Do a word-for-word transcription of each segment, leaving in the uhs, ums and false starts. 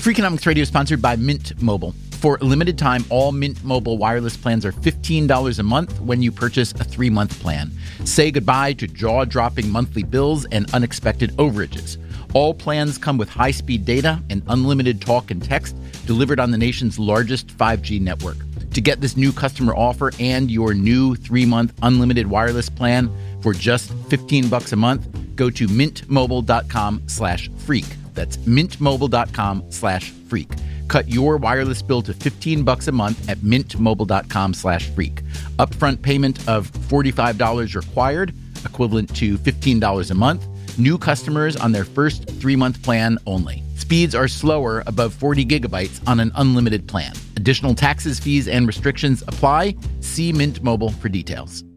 Freakonomics Radio is sponsored by Mint Mobile. For a limited time, all Mint Mobile wireless plans are fifteen dollars a month when you purchase a three-month plan. Say goodbye to jaw-dropping monthly bills and unexpected overages. All plans come with high-speed data and unlimited talk and text delivered on the nation's largest five G network. To get this new customer offer and your new three-month unlimited wireless plan for just fifteen bucks a month, go to mintmobile.com slash freak. That's mintmobile.com slash freak. Cut your wireless bill to fifteen bucks a month at mintmobile.com slash freak. Upfront payment of forty-five dollars required, equivalent to fifteen dollars a month. New customers on their first three-month plan only. Speeds are slower above forty gigabytes on an unlimited plan. Additional taxes, fees, and restrictions apply. See Mint Mobile for details.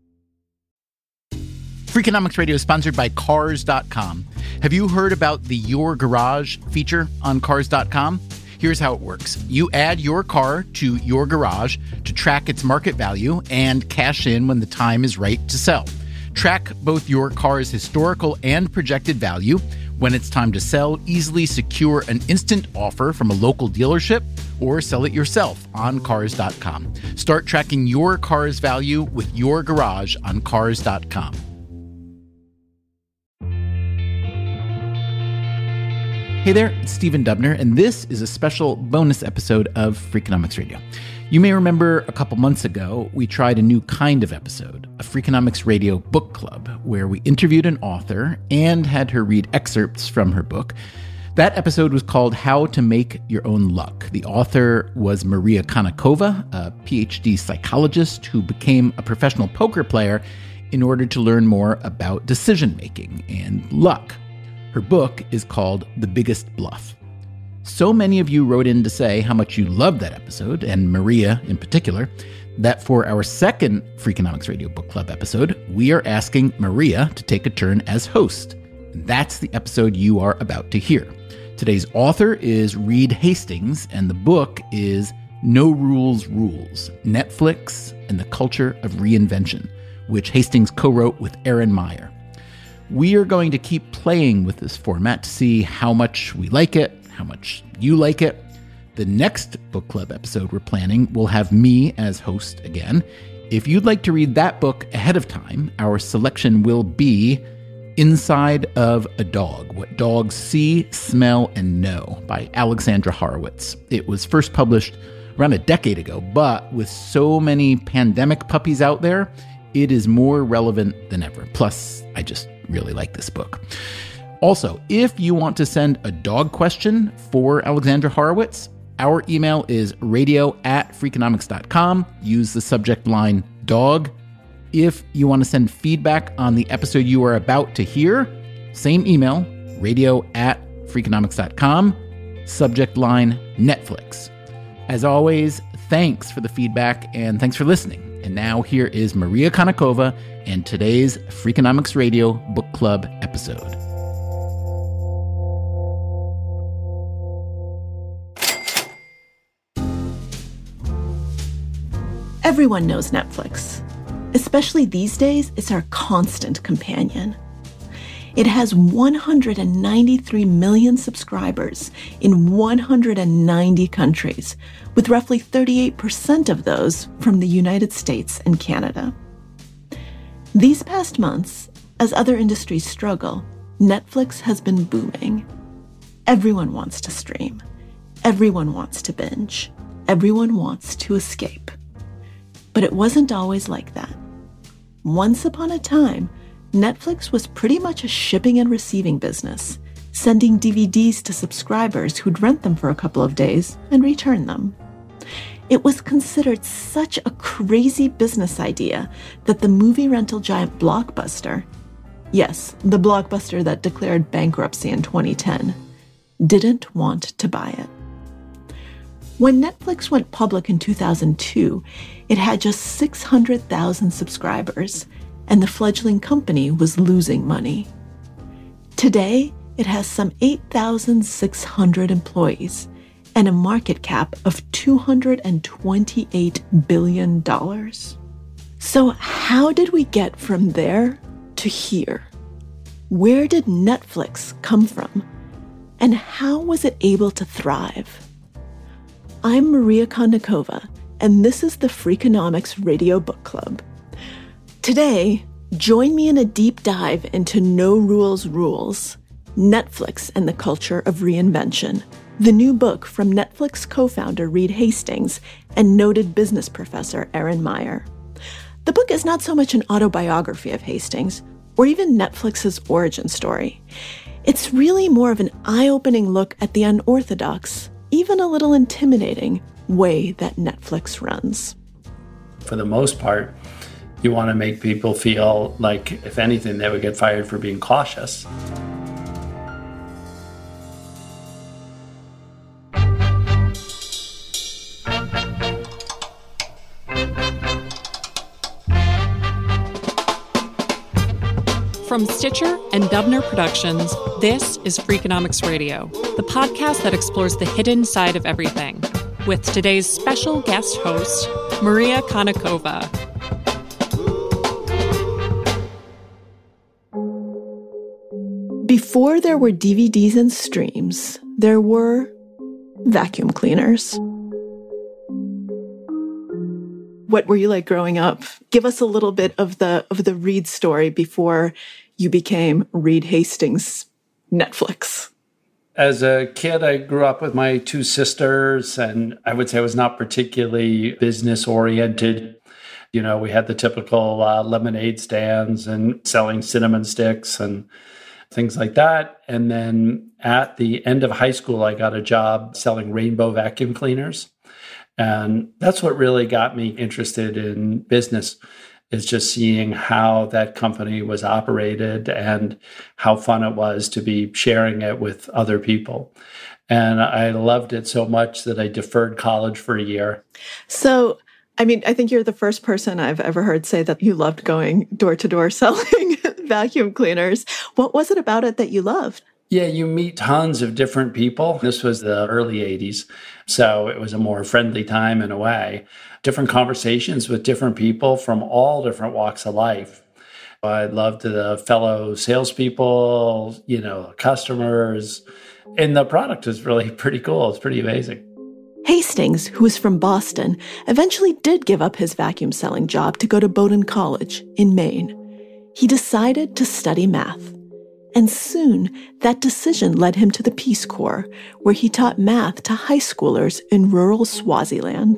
Freakonomics Radio is sponsored by Cars dot com. Have you heard about the Your Garage feature on Cars dot com? Here's how it works. You add your car to your garage to track its market value and cash in when the time is right to sell. Track both your car's historical and projected value. When it's time to sell, easily secure an instant offer from a local dealership or sell it yourself on Cars dot com. Start tracking your car's value with your garage on Cars dot com. Hey there, it's Stephen Dubner, and this is a special bonus episode of Freakonomics Radio. You may remember a couple months ago, we tried a new kind of episode, a Freakonomics Radio book club, where we interviewed an author and had her read excerpts from her book. That episode was called How to Make Your Own Luck. The author was Maria Konnikova, a P H D psychologist who became a professional poker player in order to learn more about decision-making and luck. Her book is called The Biggest Bluff. So many of you wrote in to say how much you loved that episode, and Maria in particular, that for our second Freakonomics Radio Book Club episode, we are asking Maria to take a turn as host. And that's the episode you are about to hear. Today's author is Reed Hastings, and the book is No Rules Rules, Netflix and the Culture of Reinvention, which Hastings co-wrote with Erin Meyer. We are going to keep playing with this format to see how much we like it, how much you like it. The next book club episode we're planning will have me as host again. If you'd like to read that book ahead of time, our selection will be Inside of a Dog, What Dogs See, Smell, and Know by Alexandra Horowitz. It was first published around a decade ago, but with so many pandemic puppies out there, it is more relevant than ever. Plus, I just really like this book. Also, if you want to send a dog question for Alexandra Horowitz, our email is radio at freakonomics dot com. Use the subject line dog. If you want to send feedback on the episode you are about to hear, same email, radio at freakonomics dot com. Subject line Netflix. As always, thanks for the feedback and thanks for listening. And now here is Maria Konnikova and today's Freakonomics Radio Book Club episode. Everyone knows Netflix. Especially these days, it's our constant companion. It has one hundred ninety-three million subscribers in one hundred ninety countries, with roughly thirty-eight percent of those from the United States and Canada. These past months, as other industries struggle, Netflix has been booming. Everyone wants to stream. Everyone wants to binge. Everyone wants to escape. But it wasn't always like that. Once upon a time, Netflix was pretty much a shipping and receiving business, sending D V Ds to subscribers who'd rent them for a couple of days and return them. It was considered such a crazy business idea that the movie rental giant Blockbuster, yes, the Blockbuster that declared bankruptcy in twenty ten, didn't want to buy it. When Netflix went public in two thousand two, it had just six hundred thousand subscribers, and the fledgling company was losing money. Today, it has some eight thousand six hundred employees and a market cap of two hundred twenty-eight billion dollars. So how did we get from there to here? Where did Netflix come from? And how was it able to thrive? I'm Maria Konnikova, and this is the Freakonomics Radio Book Club. Today, join me in a deep dive into No Rules Rules, Netflix and the Culture of Reinvention, the new book from Netflix co-founder Reed Hastings and noted business professor Erin Meyer. The book is not so much an autobiography of Hastings, or even Netflix's origin story. It's really more of an eye-opening look at the unorthodox, even a little intimidating, way that Netflix runs. For the most part, you want to make people feel like, if anything, they would get fired for being cautious. From Stitcher and Dubner Productions, this is Freakonomics Radio, the podcast that explores the hidden side of everything, with today's special guest host, Maria Konnikova. Before there were D V Ds and streams, there were vacuum cleaners. What were you like growing up? Give us a little bit of the of the Reed story before you became Reed Hastings Netflix. As a kid, I grew up with my two sisters, and I would say I was not particularly business-oriented. You know, we had the typical uh, lemonade stands and selling cinnamon sticks and things like that. And then at the end of high school, I got a job selling Rainbow vacuum cleaners. And that's what really got me interested in business, is just seeing how that company was operated and how fun it was to be sharing it with other people. And I loved it so much that I deferred college for a year. So, I mean, I think you're the first person I've ever heard say that you loved going door to door selling vacuum cleaners. What was it about it that you loved? Yeah, you meet tons of different people. This was the early eighties, so it was a more friendly time in a way. Different conversations with different people from all different walks of life. I loved the fellow salespeople, you know, customers, and the product is really pretty cool. It's pretty amazing. Hastings, who was from Boston, eventually did give up his vacuum selling job to go to Bowdoin College in Maine. He decided to study math. And soon, that decision led him to the Peace Corps, where he taught math to high schoolers in rural Swaziland.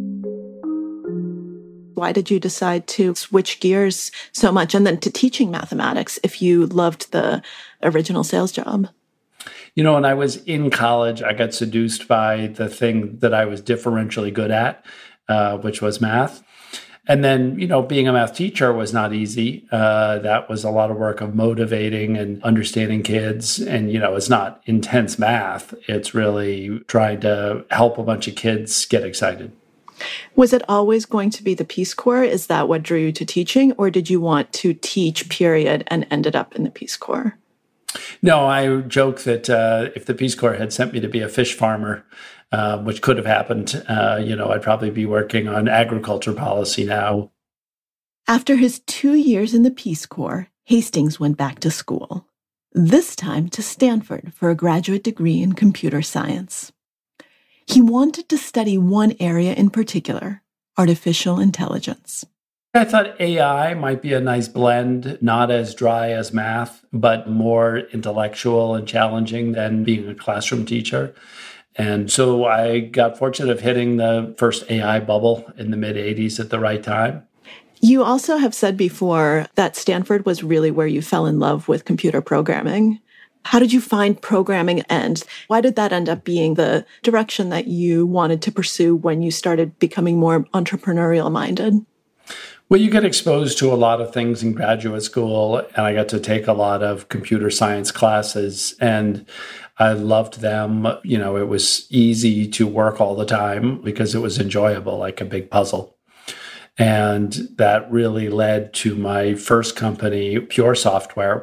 Why did you decide to switch gears so much and then to teaching mathematics if you loved the original sales job? You know, when I was in college, I got seduced by the thing that I was differentially good at, uh, which was math. And then, you know, being a math teacher was not easy. Uh, that was a lot of work of motivating and understanding kids. And, you know, it's not intense math. It's really trying to help a bunch of kids get excited. Was it always going to be the Peace Corps? Is that what drew you to teaching? Or did you want to teach, period, and ended up in the Peace Corps? No, I joke that uh, if the Peace Corps had sent me to be a fish farmer, uh, which could have happened, uh, you know, I'd probably be working on agriculture policy now. After his two years in the Peace Corps, Hastings went back to school, this time to Stanford for a graduate degree in computer science. He wanted to study one area in particular, artificial intelligence. I thought A I might be a nice blend, not as dry as math, but more intellectual and challenging than being a classroom teacher. And so I got fortunate of hitting the first A I bubble in the mid-eighties at the right time. You also have said before that Stanford was really where you fell in love with computer programming. How did you find programming, and why did that end up being the direction that you wanted to pursue when you started becoming more entrepreneurial minded? Well, you get exposed to a lot of things in graduate school, and I got to take a lot of computer science classes, and I loved them. You know, it was easy to work all the time because it was enjoyable, like a big puzzle. And that really led to my first company, Pure Software.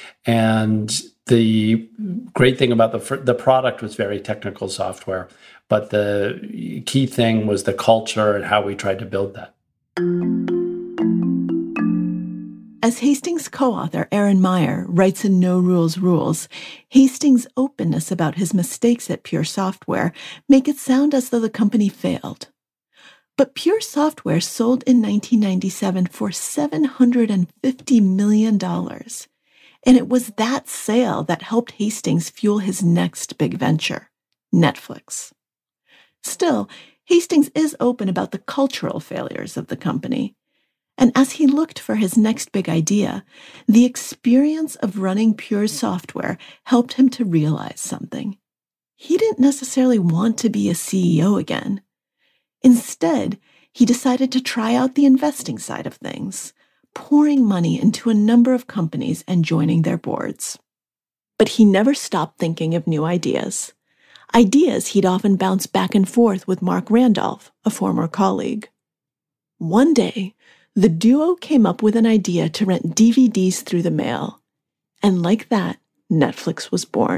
And the great thing about the the product was very technical software, but the key thing was the culture and how we tried to build that. As Hastings co-author Aaron Meyer writes in No Rules Rules, Hastings' openness about his mistakes at Pure Software make it sound as though the company failed. But Pure Software sold in nineteen ninety-seven for seven hundred fifty million dollars. And it was that sale that helped Hastings fuel his next big venture, Netflix. Still, Hastings is open about the cultural failures of the company. And as he looked for his next big idea, the experience of running Pure Software helped him to realize something. He didn't necessarily want to be a C E O again. Instead, he decided to try out the investing side of things, pouring money into a number of companies and joining their boards. But he never stopped thinking of new ideas. Ideas he'd often bounce back and forth with Mark Randolph, a former colleague. One day, the duo came up with an idea to rent D V Ds through the mail. And like that, Netflix was born.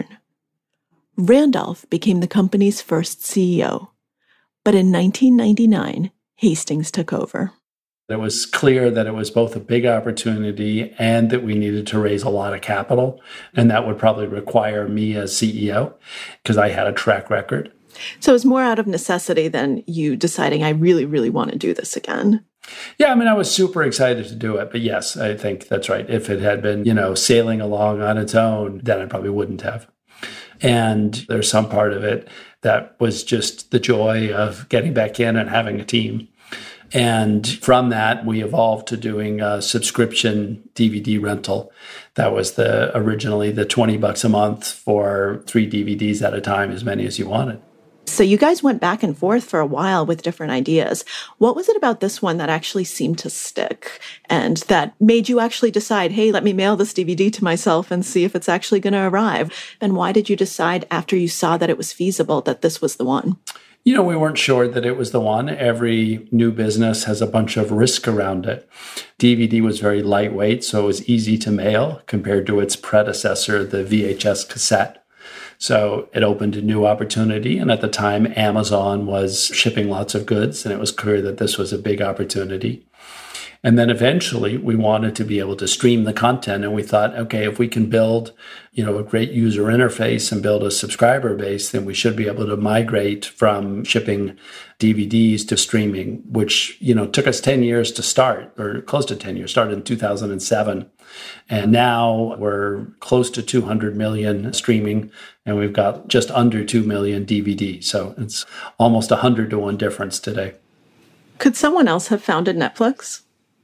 Randolph became the company's first C E O. But in nineteen ninety-nine, Hastings took over. It was clear that it was both a big opportunity and that we needed to raise a lot of capital. And that would probably require me as C E O because I had a track record. So it was more out of necessity than you deciding, I really, really want to do this again. Yeah, I mean, I was super excited to do it. But yes, I think that's right. If it had been, you know, sailing along on its own, then I probably wouldn't have. And there's some part of it that was just the joy of getting back in and having a team. And from that, we evolved to doing a subscription D V D rental. That was the originally the twenty bucks a month for three D V Ds at a time, as many as you wanted. So you guys went back and forth for a while with different ideas. What was it about this one that actually seemed to stick and that made you actually decide, hey, let me mail this D V D to myself and see if it's actually going to arrive? And why did you decide after you saw that it was feasible that this was the one? You know, we weren't sure that it was the one. Every new business has a bunch of risk around it. D V D was very lightweight, so it was easy to mail compared to its predecessor, the V H S cassette. So it opened a new opportunity. And at the time, Amazon was shipping lots of goods, and it was clear that this was a big opportunity. And then eventually we wanted to be able to stream the content. And we thought, okay, if we can build, you know, a great user interface and build a subscriber base, then we should be able to migrate from shipping D V Ds to streaming, which, you know, took us ten years to start, or close to ten years, started in two thousand seven. And now we're close to two hundred million streaming, and we've got just under two million D V Ds. So it's almost a one hundred to one difference today. Could someone else have founded Netflix?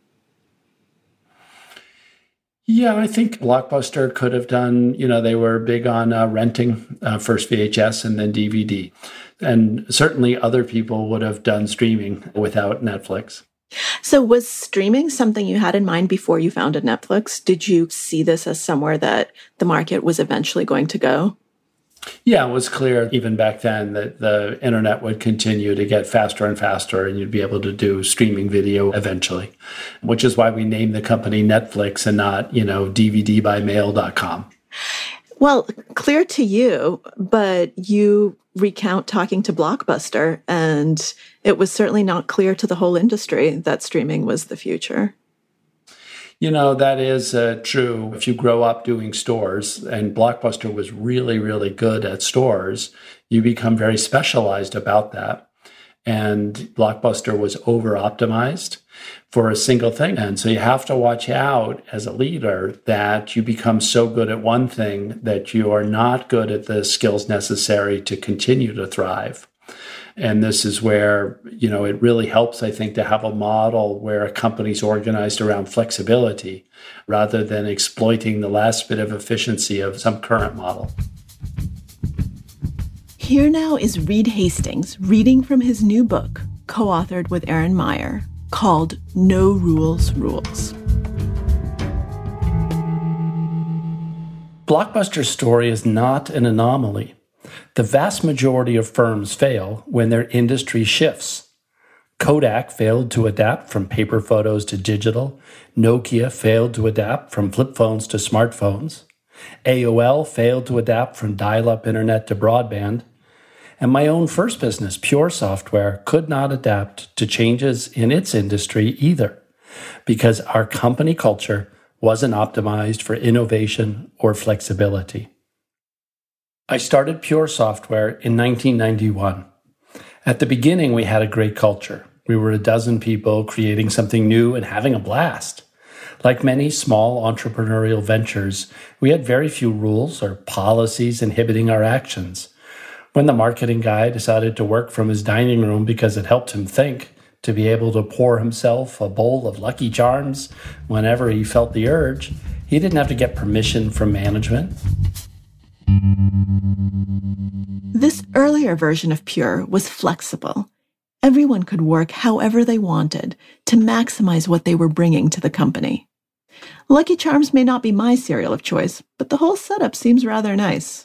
Yeah, I think Blockbuster could have done, you know, they were big on uh, renting, uh, first V H S and then D V D. And certainly other people would have done streaming without Netflix. So was streaming something you had in mind before you founded Netflix? Did you see this as somewhere that the market was eventually going to go? Yeah, it was clear even back then that the internet would continue to get faster and faster, and you'd be able to do streaming video eventually, which is why we named the company Netflix and not, you know, D V D by mail dot com. Well, clear to you, but you recount talking to Blockbuster, and it was certainly not clear to the whole industry that streaming was the future. You know, that is uh, true. If you grow up doing stores, and Blockbuster was really, really good at stores, you become very specialized about that. And Blockbuster was over-optimized for a single thing. And so you have to watch out as a leader that you become so good at one thing that you are not good at the skills necessary to continue to thrive. And this is where, you know, it really helps, I think, to have a model where a company's organized around flexibility rather than exploiting the last bit of efficiency of some current model. Here now is Reed Hastings reading from his new book, co-authored with Aaron Meyer, called No Rules Rules. Blockbuster's story is not an anomaly. The vast majority of firms fail when their industry shifts. Kodak failed to adapt from paper photos to digital. Nokia failed to adapt from flip phones to smartphones. A O L failed to adapt from dial-up internet to broadband. And my own first business, Pure Software, could not adapt to changes in its industry either, because our company culture wasn't optimized for innovation or flexibility. I started Pure Software in nineteen ninety-one. At the beginning, we had a great culture. We were a dozen people creating something new and having a blast. Like many small entrepreneurial ventures, we had very few rules or policies inhibiting our actions. When the marketing guy decided to work from his dining room because it helped him think, to be able to pour himself a bowl of Lucky Charms whenever he felt the urge, he didn't have to get permission from management. This earlier version of Pure was flexible. Everyone could work however they wanted to maximize what they were bringing to the company. Lucky Charms may not be my cereal of choice, but the whole setup seems rather nice.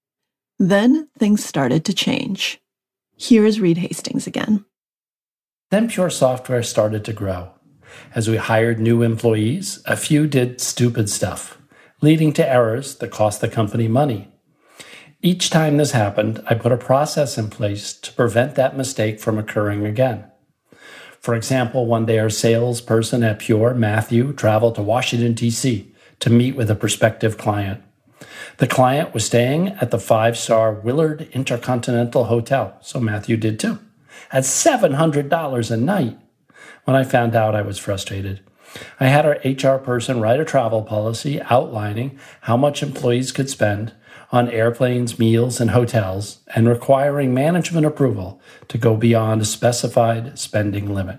Then things started to change. Here is Reed Hastings again. Then Pure Software started to grow. As we hired new employees, a few did stupid stuff, leading to errors that cost the company money. Each time this happened, I put a process in place to prevent that mistake from occurring again. For example, one day our salesperson at Pure, Matthew, traveled to Washington, D C to meet with a prospective client. The client was staying at the five-star Willard Intercontinental Hotel, so Matthew did too, at seven hundred dollars a night. When I found out, I was frustrated. I had our H R person write a travel policy outlining how much employees could spend on airplanes, meals, and hotels, and requiring management approval to go beyond a specified spending limit.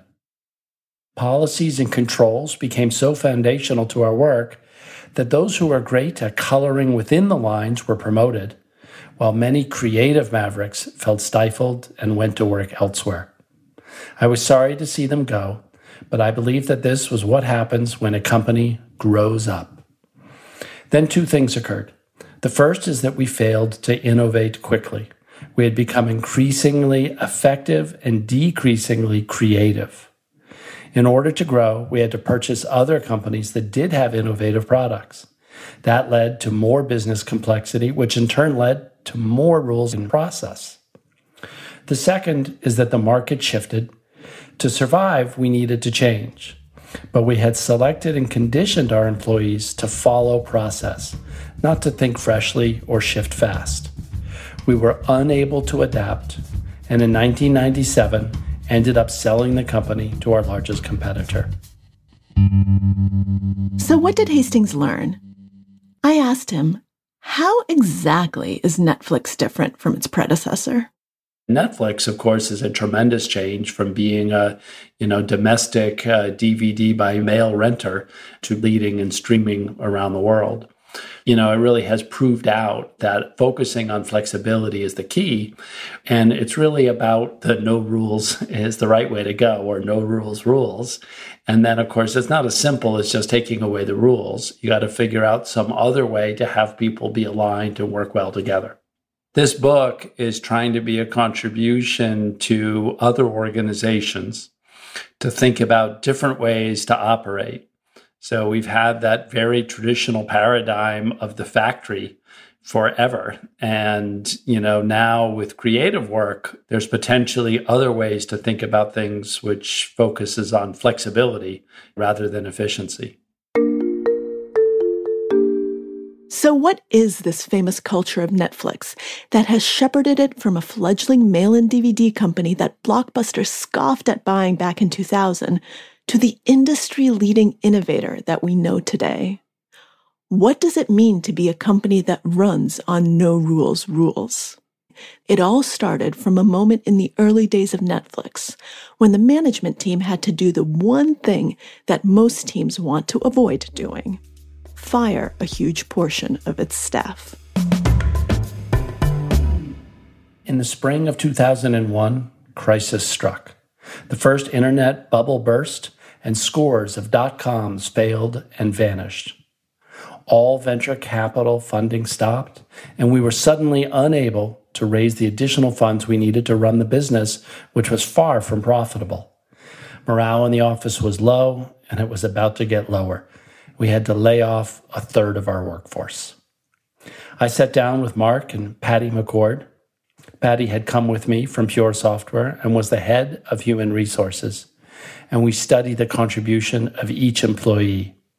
Policies and controls became so foundational to our work that those who were great at coloring within the lines were promoted, while many creative mavericks felt stifled and went to work elsewhere. I was sorry to see them go, but I believe that this was what happens when a company grows up. Then two things occurred. The first is that we failed to innovate quickly. We had become increasingly effective and decreasingly creative. In order to grow, we had to purchase other companies that did have innovative products. That led to more business complexity, which in turn led to more rules and process. The second is that the market shifted. To survive, we needed to change. But we had selected and conditioned our employees to follow process, not to think freshly or shift fast. We were unable to adapt, and in nineteen ninety-seven, ended up selling the company to our largest competitor. So what did Hastings learn? I asked him, how exactly is Netflix different from its predecessor? Netflix, of course, is a tremendous change from being a, you know, domestic uh, D V D by mail renter to leading and streaming around the world. You know, it really has proved out that focusing on flexibility is the key. And it's really about the no rules is the right way to go, or no rules rules. And then, of course, it's not as simple as just taking away the rules. You got to figure out some other way to have people be aligned and work well together. This book is trying to be a contribution to other organizations to think about different ways to operate. So we've had that very traditional paradigm of the factory forever. And, you know, now with creative work, there's potentially other ways to think about things which focuses on flexibility rather than efficiency. So what is this famous culture of Netflix that has shepherded it from a fledgling mail-in D V D company that Blockbuster scoffed at buying back in two thousand to the industry-leading innovator that we know today? What does it mean to be a company that runs on no rules rules? It all started from a moment in the early days of Netflix when the management team had to do the one thing that most teams want to avoid doing: fire a huge portion of its staff. In the spring of two thousand one, crisis struck. The first internet bubble burst, and scores of dot-coms failed and vanished. All venture capital funding stopped, and we were suddenly unable to raise the additional funds we needed to run the business, which was far from profitable. Morale in the office was low, and it was about to get lower. We had to lay off a third of our workforce. I sat down with Mark and Patty McCord. Patty had come with me from Pure Software and was the head of human resources, and we studied the contribution of each employee.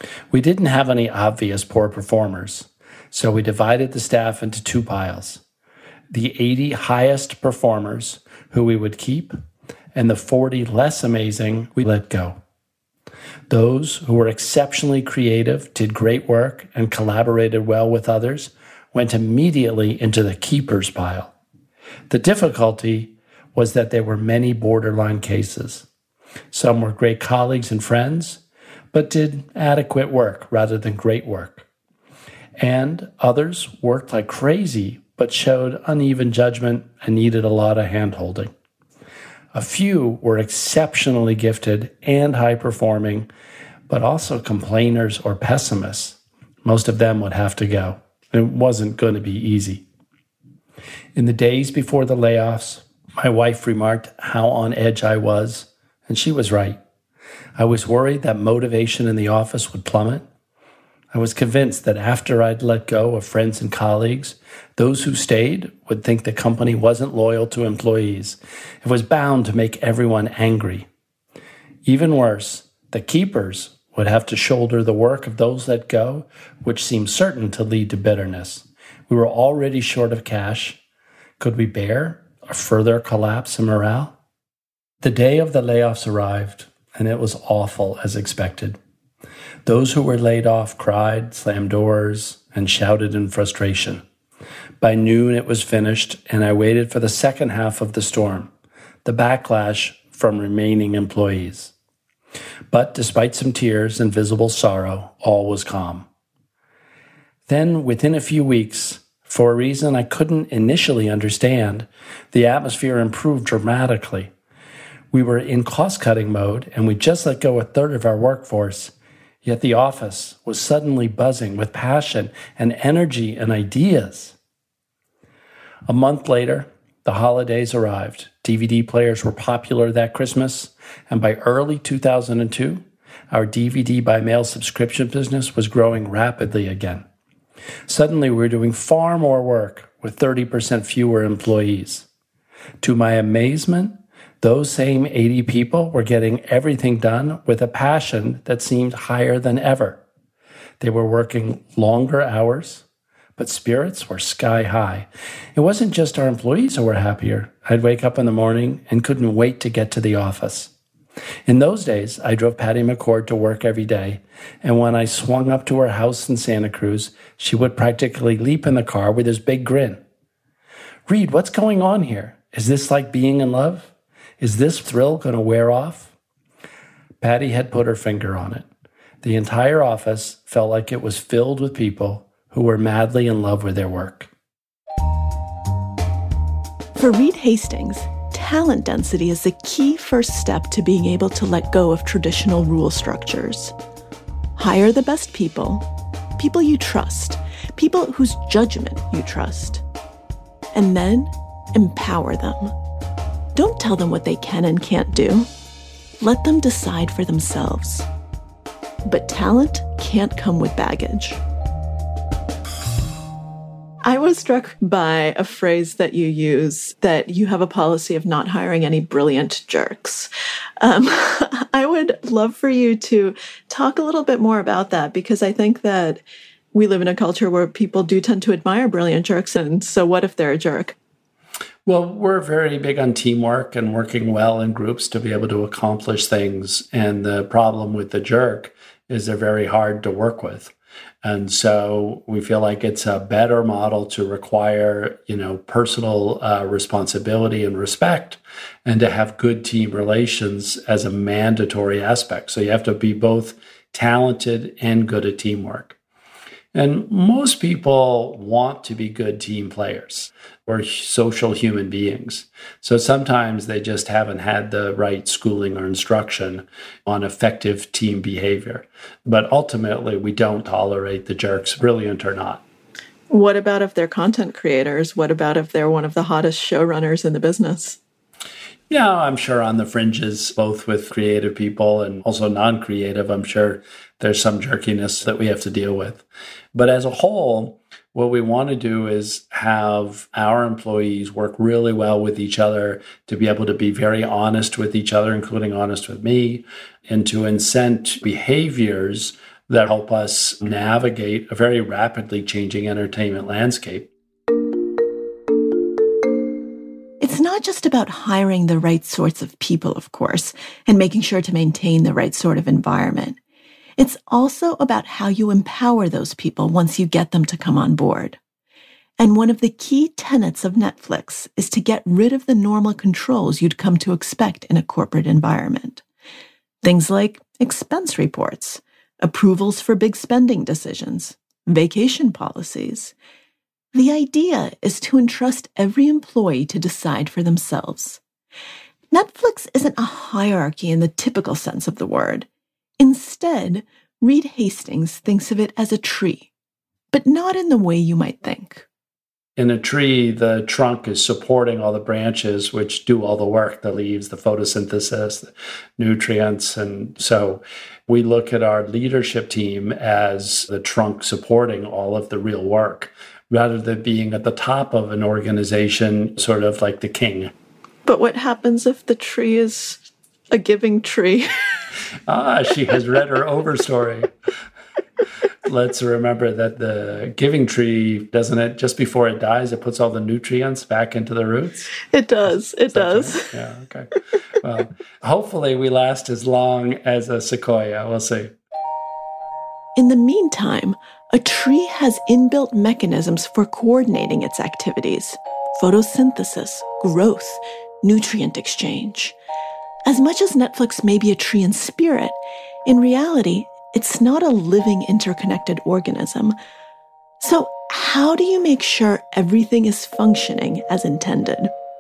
We didn't have any obvious poor performers, so we divided the staff into two piles. The eighty highest performers who we would keep, and the forty less amazing we let go. Those who were exceptionally creative, did great work, and collaborated well with others went immediately into the keepers pile. The difficulty was that there were many borderline cases. Some were great colleagues and friends, but did adequate work rather than great work. And others worked like crazy, but showed uneven judgment and needed a lot of hand-holding. A few were exceptionally gifted and high-performing, but also complainers or pessimists. Most of them would have to go. It wasn't going to be easy. In the days before the layoffs, my wife remarked how on edge I was, and she was right. I was worried that motivation in the office would plummet. I was convinced that after I'd let go of friends and colleagues, those who stayed would think the company wasn't loyal to employees. It was bound to make everyone angry. Even worse, the keepers would have to shoulder the work of those let go, which seemed certain to lead to bitterness. We were already short of cash. Could we bear a further collapse in morale? The day of the layoffs arrived, and it was awful as expected. Those who were laid off cried, slammed doors, and shouted in frustration. By noon, it was finished, and I waited for the second half of the storm, the backlash from remaining employees. But despite some tears and visible sorrow, all was calm. Then, within a few weeks, for a reason I couldn't initially understand, the atmosphere improved dramatically. We were in cost-cutting mode, and we just let go a third of our workforce. Yet the office was suddenly buzzing with passion and energy and ideas. A month later, the holidays arrived. D V D players were popular that Christmas, and by early two thousand two, our D V D by mail subscription business was growing rapidly again. Suddenly, we were doing far more work with thirty percent fewer employees. To my amazement, those same eighty people were getting everything done with a passion that seemed higher than ever. They were working longer hours, but spirits were sky high. It wasn't just our employees who were happier. I'd wake up in the morning and couldn't wait to get to the office. In those days, I drove Patty McCord to work every day, and when I swung up to her house in Santa Cruz, she would practically leap in the car with this big grin. "Reed, what's going on here? Is this like being in love? Is this thrill going to wear off?" Patty had put her finger on it. The entire office felt like it was filled with people who were madly in love with their work. For Reed Hastings, talent density is the key first step to being able to let go of traditional rule structures. Hire the best people, people you trust, people whose judgment you trust, and then empower them. Don't tell them what they can and can't do. Let them decide for themselves. But talent can't come with baggage. I was struck by a phrase that you use, that you have a policy of not hiring any brilliant jerks. Um, I would love for you to talk a little bit more about that, because I think that we live in a culture where people do tend to admire brilliant jerks. And so what if they're a jerk? Well, we're very big on teamwork and working well in groups to be able to accomplish things. And the problem with the jerk is they're very hard to work with. And so we feel like it's a better model to require, you know, personal uh, responsibility and respect, and to have good team relations as a mandatory aspect. So you have to be both talented and good at teamwork. And most people want to be good team players or social human beings. So sometimes they just haven't had the right schooling or instruction on effective team behavior. But ultimately, we don't tolerate the jerks, brilliant or not. What about if they're content creators? What about if they're one of the hottest showrunners in the business? Yeah, I'm sure on the fringes, both with creative people and also non-creative, I'm sure there's some jerkiness that we have to deal with. But as a whole, what we want to do is have our employees work really well with each other, to be able to be very honest with each other, including honest with me, and to incent behaviors that help us navigate a very rapidly changing entertainment landscape. It's not just about hiring the right sorts of people, of course, and making sure to maintain the right sort of environment. It's also about how you empower those people once you get them to come on board. And one of the key tenets of Netflix is to get rid of the normal controls you'd come to expect in a corporate environment. Things like expense reports, approvals for big spending decisions, vacation policies. The idea is to entrust every employee to decide for themselves. Netflix isn't a hierarchy in the typical sense of the word. Instead, Reed Hastings thinks of it as a tree, but not in the way you might think. In a tree, the trunk is supporting all the branches, which do all the work, the leaves, the photosynthesis, the nutrients. And so we look at our leadership team as the trunk supporting all of the real work, rather than being at the top of an organization, sort of like the king. But what happens if the tree is a giving tree? ah, she has read her overstory. Let's remember that the giving tree, doesn't it, just before it dies, it puts all the nutrients back into the roots? It does. It does. Right? Yeah, okay. Well, hopefully we last as long as a sequoia. We'll see. In the meantime, a tree has inbuilt mechanisms for coordinating its activities: photosynthesis, growth, nutrient exchange. As much as Netflix may be a tree in spirit, in reality, it's not a living, interconnected organism. So how do you make sure everything is functioning as intended?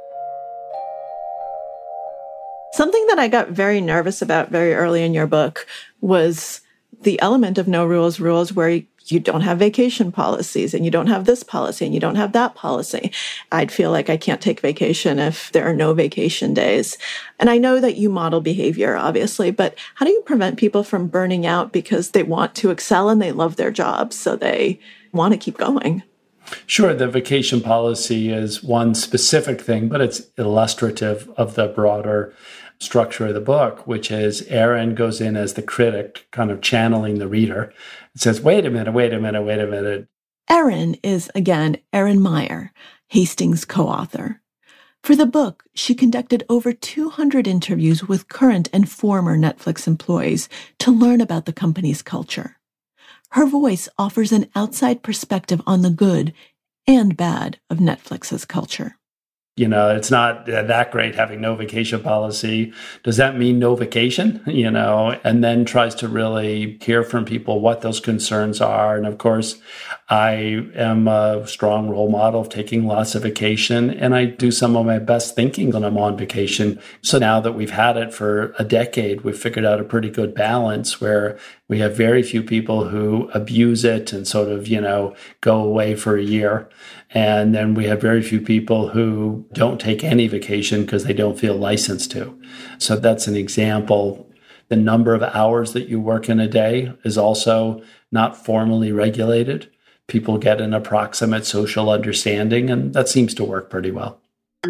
Something that I got very nervous about very early in your book was the element of no rules rules where you don't have vacation policies and you don't have this policy and you don't have that policy. I'd feel like I can't take vacation if there are no vacation days. And I know that you model behavior, obviously, but how do you prevent people from burning out because they want to excel and they love their jobs, so they want to keep going? Sure, the vacation policy is one specific thing, but it's illustrative of the broader structure of the book, which is Erin goes in as the critic, kind of channeling the reader. It says, wait a minute, wait a minute, wait a minute. Erin is, again, Erin Meyer, Hastings' co-author. For the book, she conducted over two hundred interviews with current and former Netflix employees to learn about the company's culture. Her voice offers an outside perspective on the good and bad of Netflix's culture. You know, it's not that great having no vacation policy. Does that mean no vacation? You know, and then tries to really hear from people what those concerns are. And of course, I am a strong role model of taking lots of vacation, and I do some of my best thinking when I'm on vacation. So now that we've had it for a decade, we've figured out a pretty good balance where we have very few people who abuse it and sort of, you know, go away for a year. And then we have very few people who don't take any vacation because they don't feel licensed to. So that's an example. The number of hours that you work in a day is also not formally regulated. People get an approximate social understanding, and that seems to work pretty well.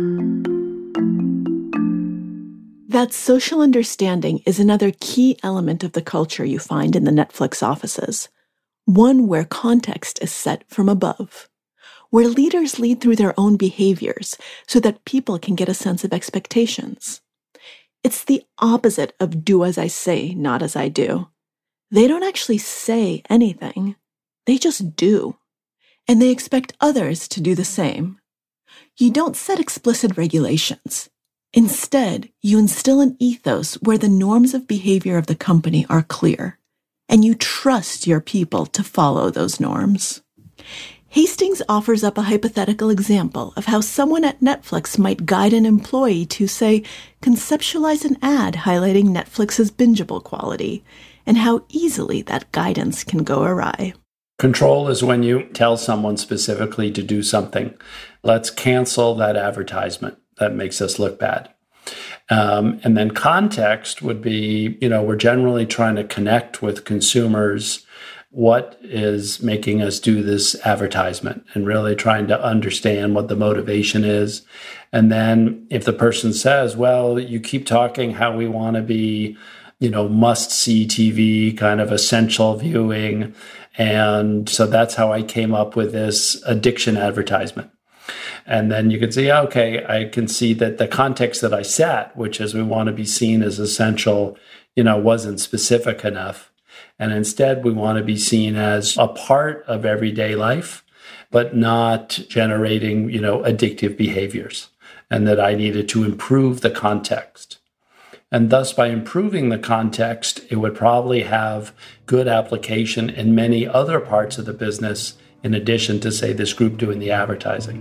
That social understanding is another key element of the culture you find in the Netflix offices, one where context is set from above, where leaders lead through their own behaviors so that people can get a sense of expectations. It's the opposite of do as I say, not as I do. They don't actually say anything. They just do. And they expect others to do the same. You don't set explicit regulations. Instead, you instill an ethos where the norms of behavior of the company are clear, and you trust your people to follow those norms. Hastings offers up a hypothetical example of how someone at Netflix might guide an employee to, say, conceptualize an ad highlighting Netflix's bingeable quality, and how easily that guidance can go awry. Control is when you tell someone specifically to do something. Let's cancel that advertisement. That makes us look bad. Um, and then context would be, you know, we're generally trying to connect with consumers. What is making us do this advertisement, and really trying to understand what the motivation is. And then if the person says, well, you keep talking how we want to be you know, must-see T V, kind of essential viewing. And so that's how I came up with this addiction advertisement. And then you can see, okay, I can see that the context that I set, which is we want to be seen as essential, you know, wasn't specific enough. And instead, we want to be seen as a part of everyday life, but not generating, you know, addictive behaviors, and that I needed to improve the context. And thus, by improving the context, it would probably have good application in many other parts of the business, in addition to, say, this group doing the advertising.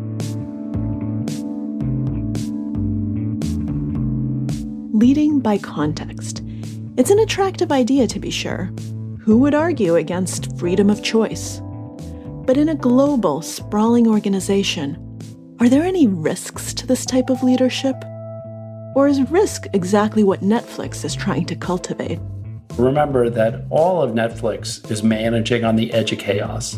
Leading by context. It's an attractive idea, to be sure. Who would argue against freedom of choice? But in a global, sprawling organization, are there any risks to this type of leadership? Or is risk exactly what Netflix is trying to cultivate? Remember that all of Netflix is managing on the edge of chaos.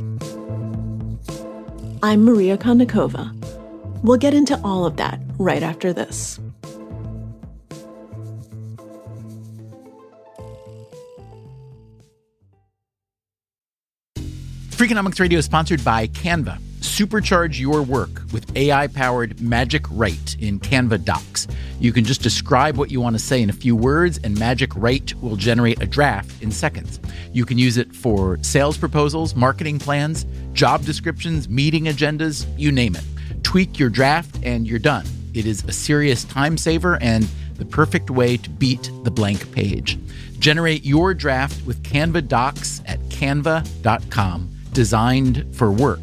I'm Maria Kondakova. We'll get into all of that right after this. Freakonomics Radio is sponsored by Canva. Supercharge your work with A I-powered Magic Write in Canva Docs. You can just describe what you want to say in a few words, and Magic Write will generate a draft in seconds. You can use it for sales proposals, marketing plans, job descriptions, meeting agendas, you name it. Tweak your draft and you're done. It is a serious time saver and the perfect way to beat the blank page. Generate your draft with Canva Docs at canva dot com. Designed for work.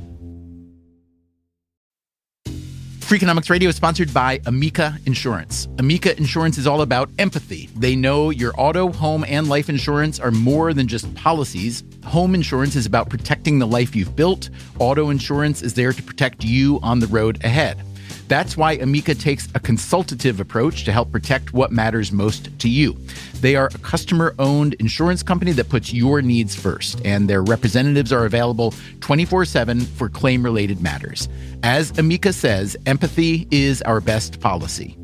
Freakonomics Radio is sponsored by Amica Insurance. Amica Insurance is all about empathy. They know your auto, home, and life insurance are more than just policies. Home insurance is about protecting the life you've built. Auto insurance is there to protect you on the road ahead. That's why Amica takes a consultative approach to help protect what matters most to you. They are a customer-owned insurance company that puts your needs first, and their representatives are available twenty-four seven for claim-related matters. As Amica says, empathy is our best policy.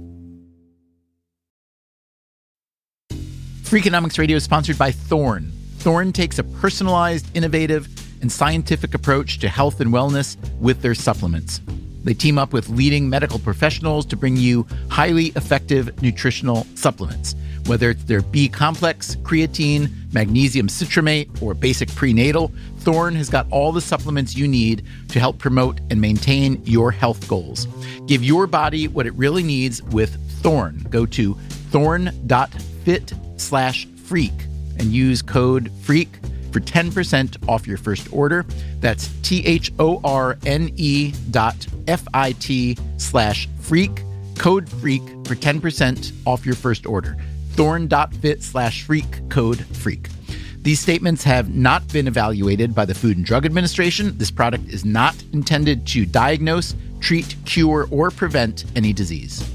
Freakonomics Radio is sponsored by Thorne. Thorne takes a personalized, innovative, and scientific approach to health and wellness with their supplements. They team up with leading medical professionals to bring you highly effective nutritional supplements. Whether it's their B-complex, creatine, magnesium citrate, or basic prenatal, Thorne has got all the supplements you need to help promote and maintain your health goals. Give your body what it really needs with Thorne. Go to thorne.fit slash freak and use code FREAK for ten percent off your first order. That's T-H-O-R-N-E dot F-I-T slash freak, code FREAK for ten percent off your first order. Thorne.fit slash freak, code FREAK. These statements have not been evaluated by the Food and Drug Administration. This product is not intended to diagnose, treat, cure, or prevent any disease.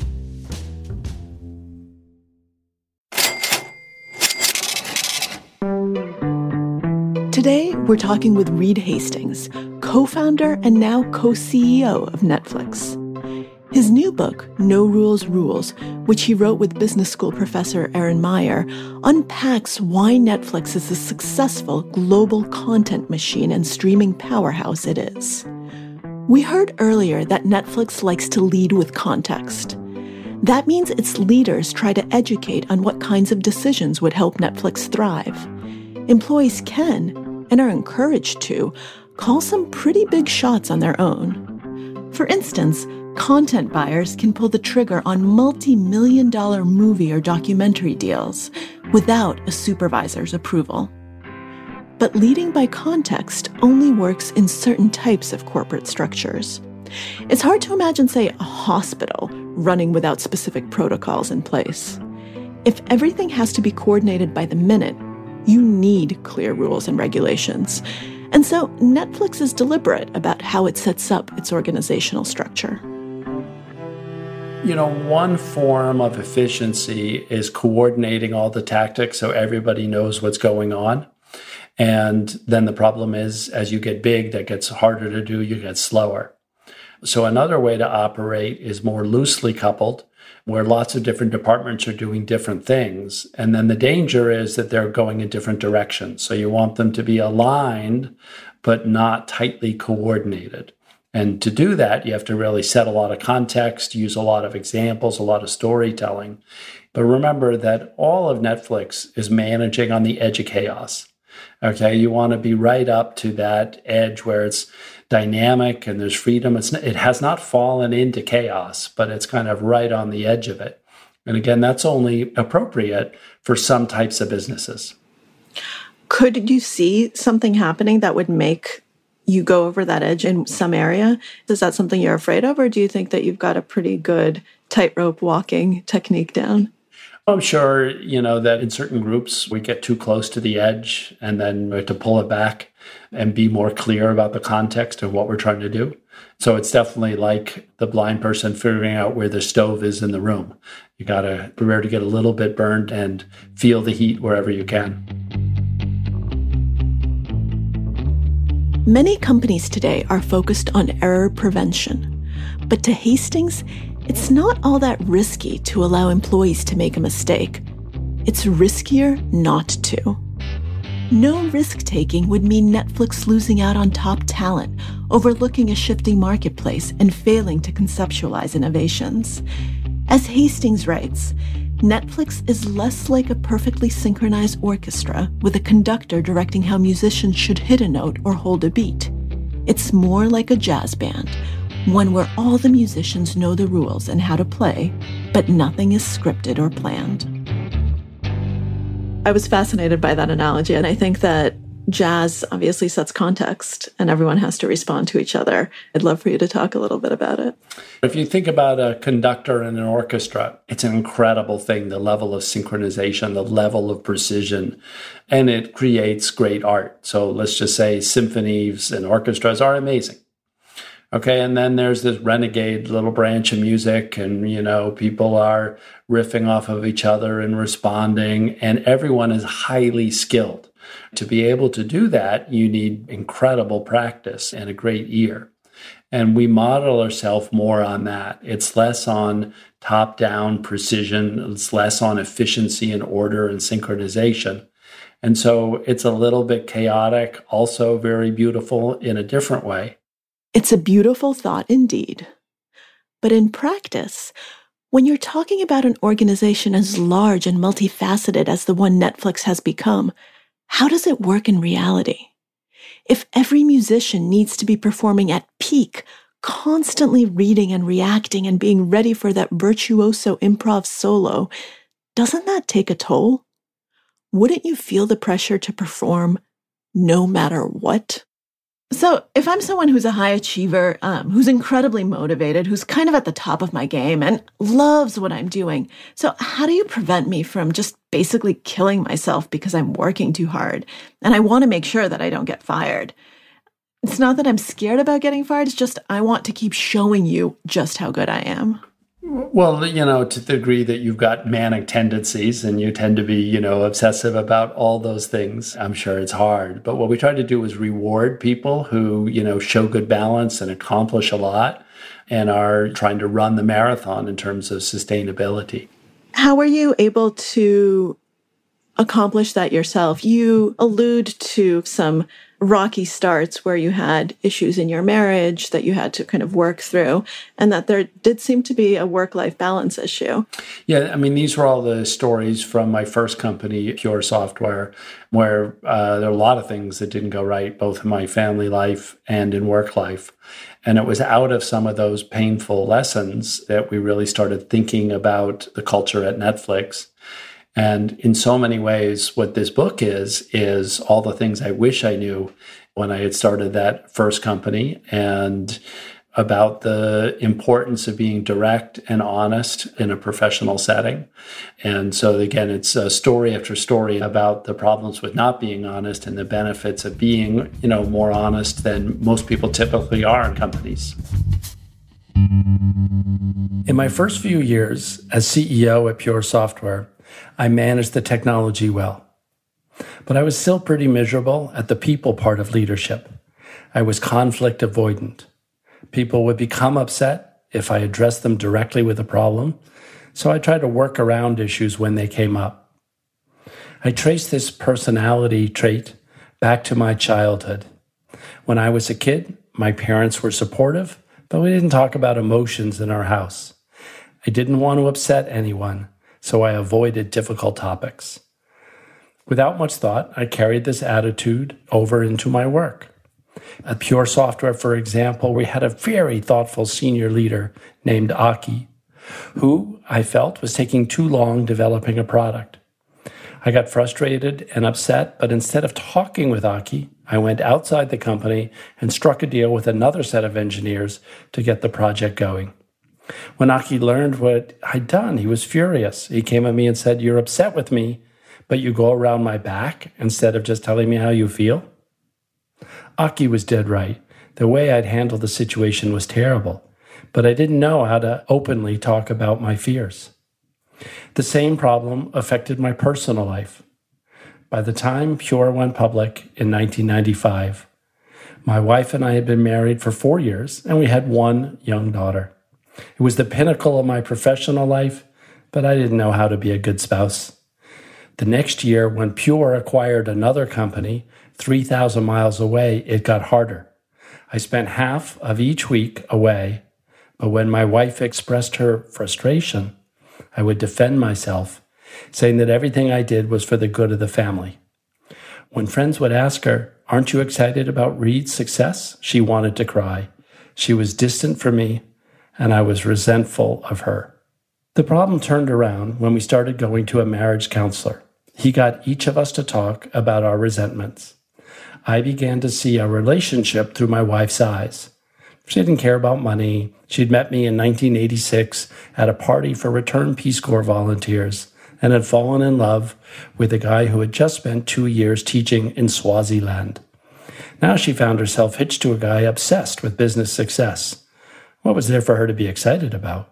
Today, we're talking with Reed Hastings, co-founder and now co-C E O of Netflix. His new book, No Rules Rules, which he wrote with business school professor Erin Meyer, unpacks why Netflix is the successful global content machine and streaming powerhouse it is. We heard earlier that Netflix likes to lead with context. That means its leaders try to educate on what kinds of decisions would help Netflix thrive. Employees can, and are encouraged to, call some pretty big shots on their own. For instance, content buyers can pull the trigger on multi-million dollar movie or documentary deals without a supervisor's approval. But leading by context only works in certain types of corporate structures. It's hard to imagine, say, a hospital running without specific protocols in place. If everything has to be coordinated by the minute, you need clear rules and regulations. And so Netflix is deliberate about how it sets up its organizational structure. You know, one form of efficiency is coordinating all the tactics so everybody knows what's going on. And then the problem is, as you get big, that gets harder to do, you get slower. So another way to operate is more loosely coupled, where lots of different departments are doing different things. And then the danger is that they're going in different directions. So you want them to be aligned, but not tightly coordinated. And to do that, you have to really set a lot of context, use a lot of examples, a lot of storytelling. But remember that all of Netflix is managing on the edge of chaos. Okay, you want to be right up to that edge where it's dynamic and there's freedom. It's, it has not fallen into chaos, but it's kind of right on the edge of it. And again, that's only appropriate for some types of businesses. Could you see something happening that would make you go over that edge in some area? Is that something you're afraid of, or do you think that you've got a pretty good tightrope walking technique down? I'm sure, you know, that in certain groups we get too close to the edge and then we have to pull it back and be more clear about the context of what we're trying to do. So it's definitely like the blind person figuring out where the stove is in the room. You got to prepare to get a little bit burned and feel the heat wherever you can. Many companies today are focused on error prevention, but to Hastings, it's not all that risky to allow employees to make a mistake. It's riskier not to. No risk-taking would mean Netflix losing out on top talent, overlooking a shifting marketplace, and failing to conceptualize innovations. As Hastings writes, Netflix is less like a perfectly synchronized orchestra with a conductor directing how musicians should hit a note or hold a beat. It's more like a jazz band, one where all the musicians know the rules and how to play, but nothing is scripted or planned. I was fascinated by that analogy, and I think that jazz obviously sets context, and everyone has to respond to each other. I'd love for you to talk a little bit about it. If you think about a conductor in an orchestra, it's an incredible thing, the level of synchronization, the level of precision, and it creates great art. So let's just say symphonies and orchestras are amazing. Okay, and then there's this renegade little branch of music, and, you know, people are riffing off of each other and responding, and everyone is highly skilled. To be able to do that, you need incredible practice and a great ear. And we model ourselves more on that. It's less on top-down precision. It's less on efficiency and order and synchronization. And so it's a little bit chaotic, also very beautiful in a different way. It's a beautiful thought indeed. But in practice, when you're talking about an organization as large and multifaceted as the one Netflix has become, how does it work in reality? If every musician needs to be performing at peak, constantly reading and reacting and being ready for that virtuoso improv solo, doesn't that take a toll? Wouldn't you feel the pressure to perform no matter what? So if I'm someone who's a high achiever, um, who's incredibly motivated, who's kind of at the top of my game and loves what I'm doing, so how do you prevent me from just basically killing myself because I'm working too hard and I want to make sure that I don't get fired? It's not that I'm scared about getting fired, it's just I want to keep showing you just how good I am. Well, you know, to the degree that you've got manic tendencies and you tend to be, you know, obsessive about all those things, I'm sure it's hard. But what we try to do is reward people who, you know, show good balance and accomplish a lot and are trying to run the marathon in terms of sustainability. How were you able to accomplish that yourself? You allude to some rocky starts where you had issues in your marriage that you had to kind of work through, and that there did seem to be a work-life balance issue. Yeah, I mean, these were all the stories from my first company, Pure Software, where uh, there were a lot of things that didn't go right, both in my family life and in work life. And it was out of some of those painful lessons that we really started thinking about the culture at Netflix. And in so many ways, what this book is, is all the things I wish I knew when I had started that first company, and about the importance of being direct and honest in a professional setting. And so again, it's a story after story about the problems with not being honest and the benefits of being, you know, more honest than most people typically are in companies. In my first few years as C E O at Pure Software, I managed the technology well. But I was still pretty miserable at the people part of leadership. I was conflict avoidant. People would become upset if I addressed them directly with a problem, so I tried to work around issues when they came up. I traced this personality trait back to my childhood. When I was a kid, my parents were supportive, but we didn't talk about emotions in our house. I didn't want to upset anyone, so I avoided difficult topics. Without much thought, I carried this attitude over into my work. At Pure Software, for example, we had a very thoughtful senior leader named Aki, who I felt was taking too long developing a product. I got frustrated and upset, but instead of talking with Aki, I went outside the company and struck a deal with another set of engineers to get the project going. When Aki learned what I'd done, he was furious. He came at me and said, "You're upset with me, but you go around my back instead of just telling me how you feel?" Aki was dead right. The way I'd handled the situation was terrible, but I didn't know how to openly talk about my fears. The same problem affected my personal life. By the time Pure went public in nineteen ninety-five, my wife and I had been married for four years, and we had one young daughter. It was the pinnacle of my professional life, but I didn't know how to be a good spouse. The next year, when Pure acquired another company three thousand miles away, it got harder. I spent half of each week away, but when my wife expressed her frustration, I would defend myself, saying that everything I did was for the good of the family. When friends would ask her, "Aren't you excited about Reed's success?" she wanted to cry. She was distant from me, and I was resentful of her. The problem turned around when we started going to a marriage counselor. He got each of us to talk about our resentments. I began to see our relationship through my wife's eyes. She didn't care about money. She'd met me in nineteen eighty-six at a party for returned Peace Corps volunteers and had fallen in love with a guy who had just spent two years teaching in Swaziland. Now she found herself hitched to a guy obsessed with business success. What was there for her to be excited about?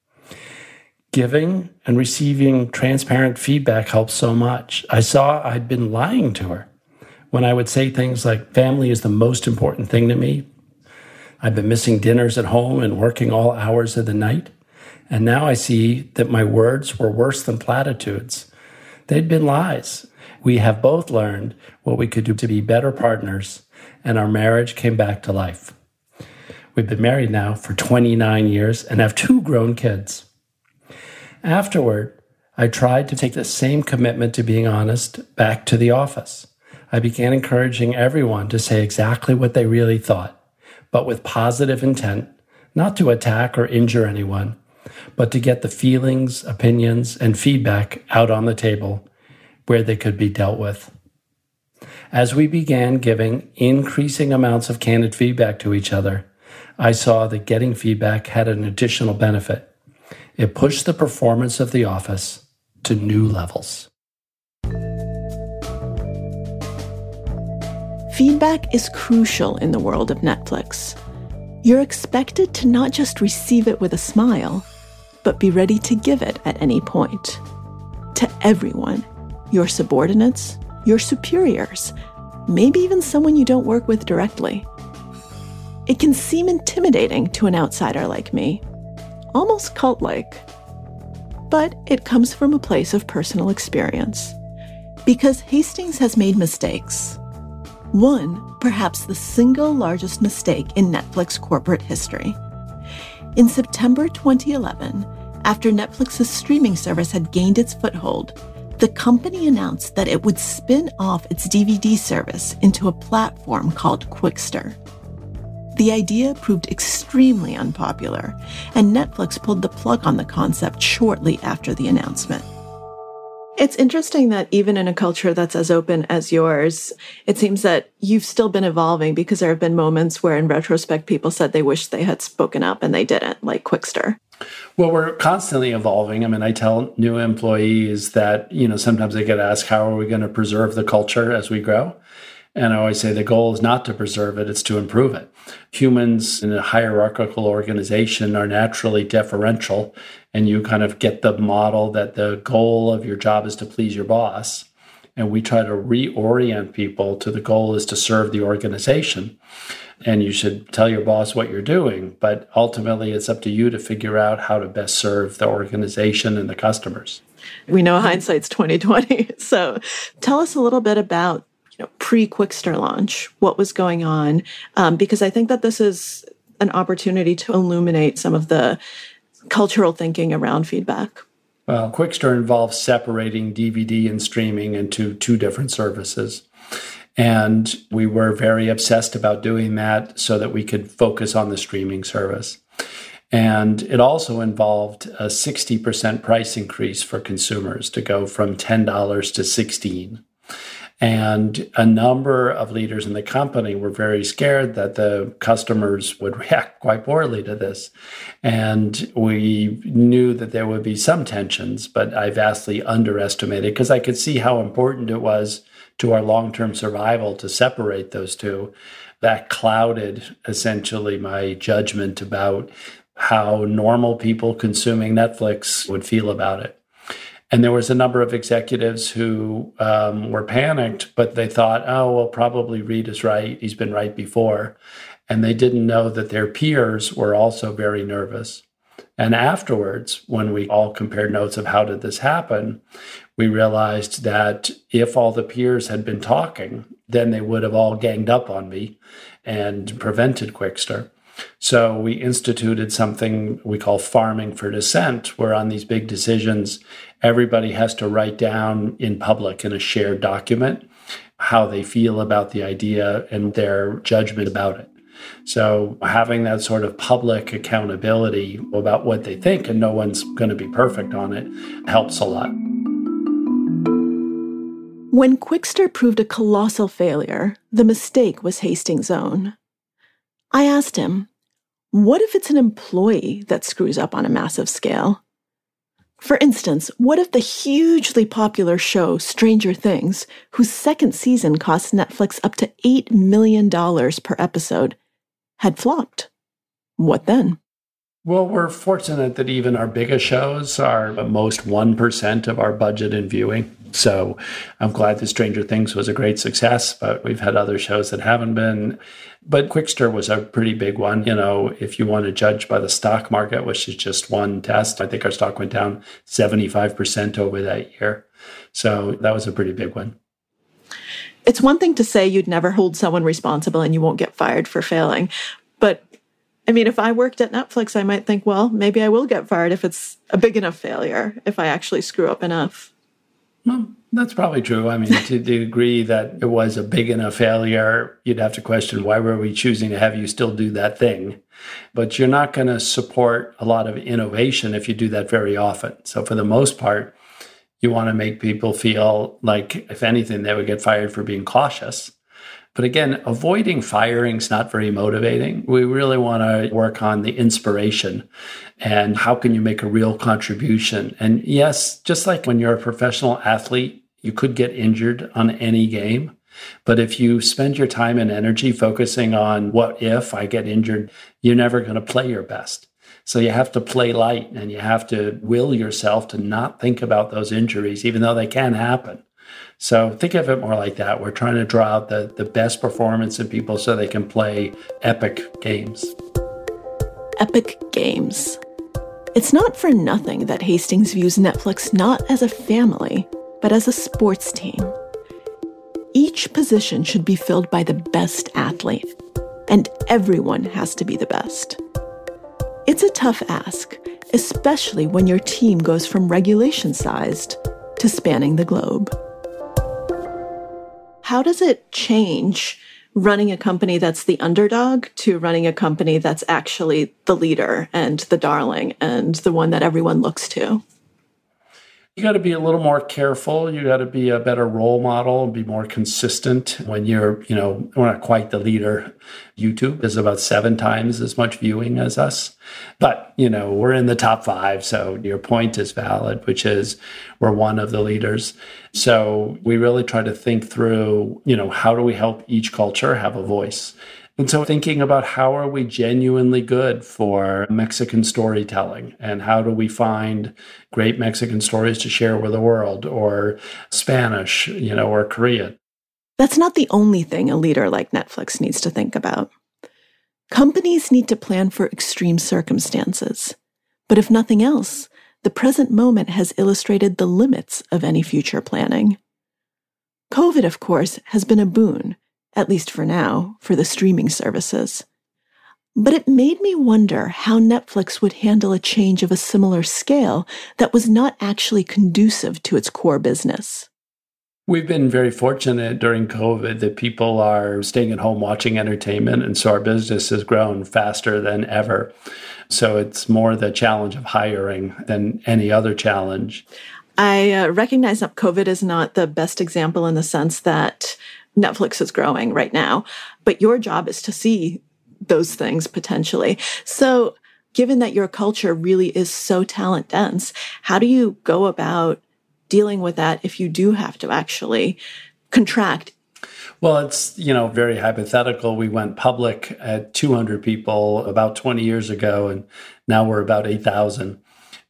Giving and receiving transparent feedback helped so much. I saw I'd been lying to her. When I would say things like, "Family is the most important thing to me," I've been missing dinners at home and working all hours of the night. And now I see that my words were worse than platitudes. They'd been lies. We have both learned what we could do to be better partners, and our marriage came back to life. We've been married now for twenty-nine years and have two grown kids. Afterward, I tried to take the same commitment to being honest back to the office. I began encouraging everyone to say exactly what they really thought, but with positive intent, not to attack or injure anyone, but to get the feelings, opinions, and feedback out on the table where they could be dealt with. As we began giving increasing amounts of candid feedback to each other, I saw that getting feedback had an additional benefit. It pushed the performance of the office to new levels. Feedback is crucial in the world of Netflix. You're expected to not just receive it with a smile, but be ready to give it at any point. To everyone, your subordinates, your superiors, maybe even someone you don't work with directly. It can seem intimidating to an outsider like me, almost cult-like. But it comes from a place of personal experience. Because Hastings has made mistakes. One, perhaps the single largest mistake in Netflix corporate history. In September twenty eleven, after Netflix's streaming service had gained its foothold, the company announced that it would spin off its D V D service into a platform called Qwikster. The idea proved extremely unpopular, and Netflix pulled the plug on the concept shortly after the announcement. It's interesting that even in a culture that's as open as yours, it seems that you've still been evolving, because there have been moments where in retrospect people said they wish they had spoken up and they didn't, like Qwikster. Well, we're constantly evolving. I mean, I tell new employees that, you know, sometimes they get asked, how are we going to preserve the culture as we grow? And I always say the goal is not to preserve it, it's to improve it. Humans in a hierarchical organization are naturally deferential, and you kind of get the model that the goal of your job is to please your boss. And we try to reorient people to the goal is to serve the organization. and you should tell your boss what you're doing. But ultimately, it's up to you to figure out how to best serve the organization and the customers. We know hindsight's twenty twenty. So tell us a little bit about, you know, pre-Qwikster launch, what was going on, um, because I think that this is an opportunity to illuminate some of the cultural thinking around feedback. Well, Qwikster involves separating D V D and streaming into two different services. And we were very obsessed about doing that so that we could focus on the streaming service. And it also involved a sixty percent price increase for consumers to go from ten dollars to sixteen dollars. And a number of leaders in the company were very scared that the customers would react quite poorly to this. And we knew that there would be some tensions, but I vastly underestimated because I could see how important it was to our long-term survival to separate those two. That clouded essentially my judgment about how normal people consuming Netflix would feel about it. And there was a number of executives who um, were panicked, but they thought, oh, well, probably Reed is right. He's been right before. And they didn't know that their peers were also very nervous. And afterwards, when we all compared notes of how did this happen, we realized that if all the peers had been talking, then they would have all ganged up on me and prevented Qwikster. So we instituted something we call farming for dissent, where on these big decisions, everybody has to write down in public in a shared document how they feel about the idea and their judgment about it. So having that sort of public accountability about what they think, and no one's going to be perfect on it, helps a lot. When Qwikster proved a colossal failure, the mistake was Hastings' own. I asked him, what if it's an employee that screws up on a massive scale? For instance, what if the hugely popular show Stranger Things, whose second season cost Netflix up to eight million dollars per episode, had flopped? What then? Well, we're fortunate that even our biggest shows are at most one percent of our budget in viewing. So I'm glad that Stranger Things was a great success, but we've had other shows that haven't been. But Qwikster was a pretty big one. You know, if you want to judge by the stock market, which is just one test, I think our stock went down seventy-five percent over that year. So that was a pretty big one. It's one thing to say you'd never hold someone responsible and you won't get fired for failing. But I mean, if I worked at Netflix, I might think, well, maybe I will get fired if it's a big enough failure, if I actually screw up enough. Well, that's probably true. I mean, to the degree that it was a big enough failure, you'd have to question, why were we choosing to have you still do that thing? But you're not going to support a lot of innovation if you do that very often. So for the most part, you want to make people feel like, if anything, they would get fired for being cautious. But again, avoiding firing is not very motivating. We really want to work on the inspiration and how can you make a real contribution. And yes, just like when you're a professional athlete, you could get injured on any game. But if you spend your time and energy focusing on what if I get injured, you're never going to play your best. So you have to play light and you have to will yourself to not think about those injuries, even though they can happen. So think of it more like that. We're trying to draw out the, the best performance in people so they can play epic games. Epic games. It's not for nothing that Hastings views Netflix not as a family, but as a sports team. Each position should be filled by the best athlete, and everyone has to be the best. It's a tough ask, especially when your team goes from regulation-sized to spanning the globe. How does it change running a company that's the underdog to running a company that's actually the leader and the darling and the one that everyone looks to? You got to be a little more careful. You got to be a better role model and be more consistent when you're, you know, we're not quite the leader. YouTube is about seven times as much viewing as us. But, you know, we're in the top five. So your point is valid, which is we're one of the leaders. So we really try to think through, you know, how do we help each culture have a voice? And so thinking about how are we genuinely good for Mexican storytelling and how do we find great Mexican stories to share with the world, or Spanish, you know, or Korean. That's not the only thing a leader like Netflix needs to think about. Companies need to plan for extreme circumstances. But if nothing else, the present moment has illustrated the limits of any future planning. COVID, of course, has been a boon, at least for now, for the streaming services. But it made me wonder how Netflix would handle a change of a similar scale that was not actually conducive to its core business. We've been very fortunate during COVID that people are staying at home watching entertainment, and so our business has grown faster than ever. So it's more the challenge of hiring than any other challenge. I uh, recognize that COVID is not the best example in the sense that Netflix is growing right now, but your job is to see those things potentially. So given that your culture really is so talent dense, how do you go about dealing with that if you do have to actually contract? Well, it's, you know, very hypothetical. We went public at two hundred people about twenty years ago, and now we're about eight thousand.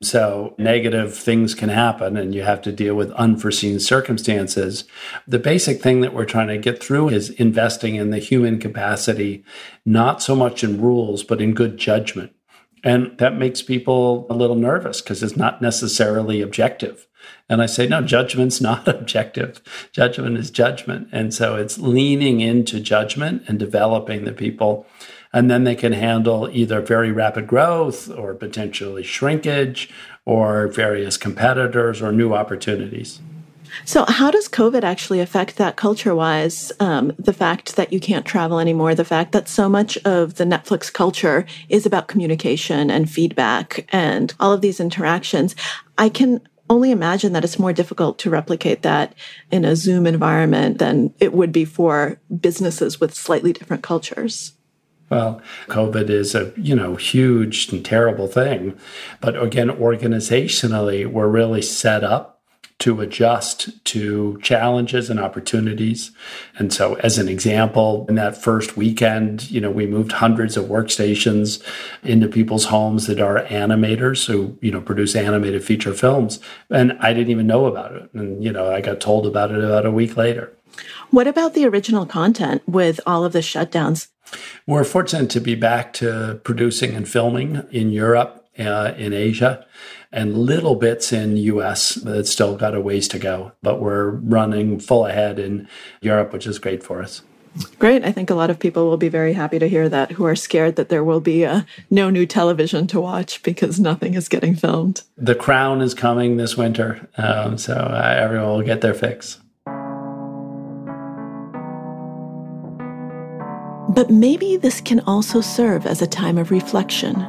So negative things can happen, and you have to deal with unforeseen circumstances. The basic thing that we're trying to get through is investing in the human capacity, not so much in rules, but in good judgment. And that makes people a little nervous because it's not necessarily objective. And I say, no, judgment's not objective. Judgment is judgment. And so it's leaning into judgment and developing the people. And then they can handle either very rapid growth or potentially shrinkage or various competitors or new opportunities. So how does COVID actually affect that culture-wise? Um, the fact that you can't travel anymore, the fact that so much of the Netflix culture is about communication and feedback and all of these interactions. I can only imagine that it's more difficult to replicate that in a Zoom environment than it would be for businesses with slightly different cultures. Well, COVID is a, you know, huge and terrible thing. But again, organizationally, we're really set up to adjust to challenges and opportunities. And so as an example, in that first weekend, you know, we moved hundreds of workstations into people's homes that are animators who, you know, produce animated feature films. And I didn't even know about it. And, you know, I got told about it about a week later. What about the original content with all of the shutdowns? We're fortunate to be back to producing and filming in Europe, uh, in Asia, and little bits in the U S that's still got a ways to go. But we're running full ahead in Europe, which is great for us. Great. I think a lot of people will be very happy to hear that, who are scared that there will be uh, no new television to watch because nothing is getting filmed. The Crown is coming this winter, um, so uh, everyone will get their fix. But maybe this can also serve as a time of reflection.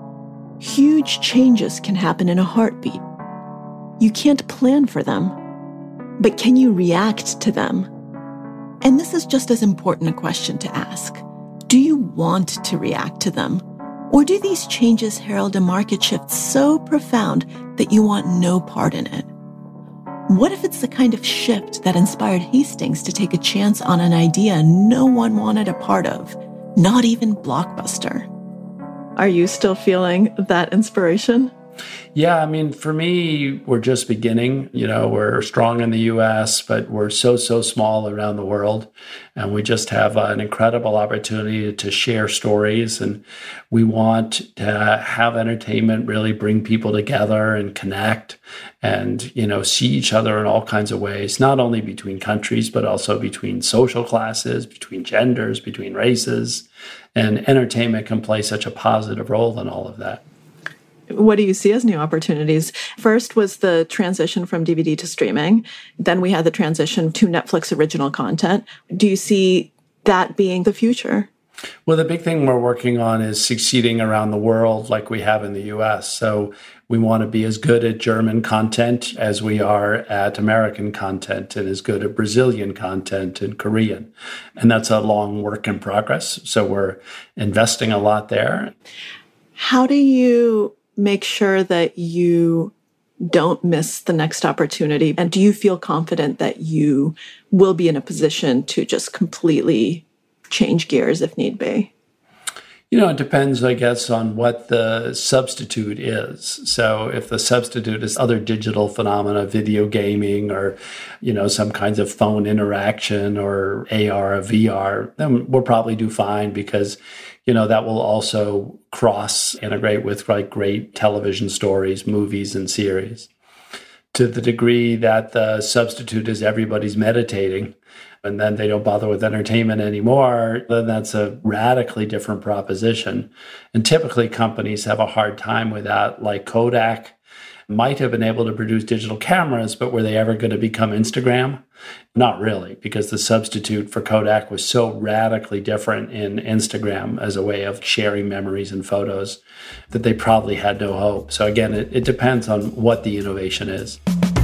Huge changes can happen in a heartbeat. You can't plan for them, but can you react to them? And this is just as important a question to ask. Do you want to react to them? Or do these changes herald a market shift so profound that you want no part in it? What if it's the kind of shift that inspired Hastings to take a chance on an idea no one wanted a part of, not even Blockbuster? Are you still feeling that inspiration? Yeah, I mean, for me, we're just beginning. You know, we're strong in the U S, but we're so, so small around the world. And we just have an incredible opportunity to share stories. And we want to have entertainment really bring people together and connect and, you know, see each other in all kinds of ways, not only between countries, but also between social classes, between genders, between races. And entertainment can play such a positive role in all of that. What do you see as new opportunities? First was the transition from D V D to streaming. Then we had the transition to Netflix original content. Do you see that being the future? Well, the big thing we're working on is succeeding around the world like we have in the U S. So we want to be as good at German content as we are at American content and as good at Brazilian content and Korean. And that's a long work in progress. So we're investing a lot there. How do you make sure that you don't miss the next opportunity? And do you feel confident that you will be in a position to just completely change gears if need be? You know, it depends, I guess, on what the substitute is. So if the substitute is other digital phenomena, video gaming, or, you know, some kinds of phone interaction or A R or V R, then we'll probably do fine because, you know, that will also cross integrate with like great television stories, movies, and series. To the degree that the substitute is everybody's meditating, and then they don't bother with entertainment anymore, then that's a radically different proposition. And typically companies have a hard time with that. Like Kodak might have been able to produce digital cameras, but were they ever going to become Instagram? Not really, because the substitute for Kodak was so radically different in Instagram as a way of sharing memories and photos that they probably had no hope. So again, it, it depends on what the innovation is.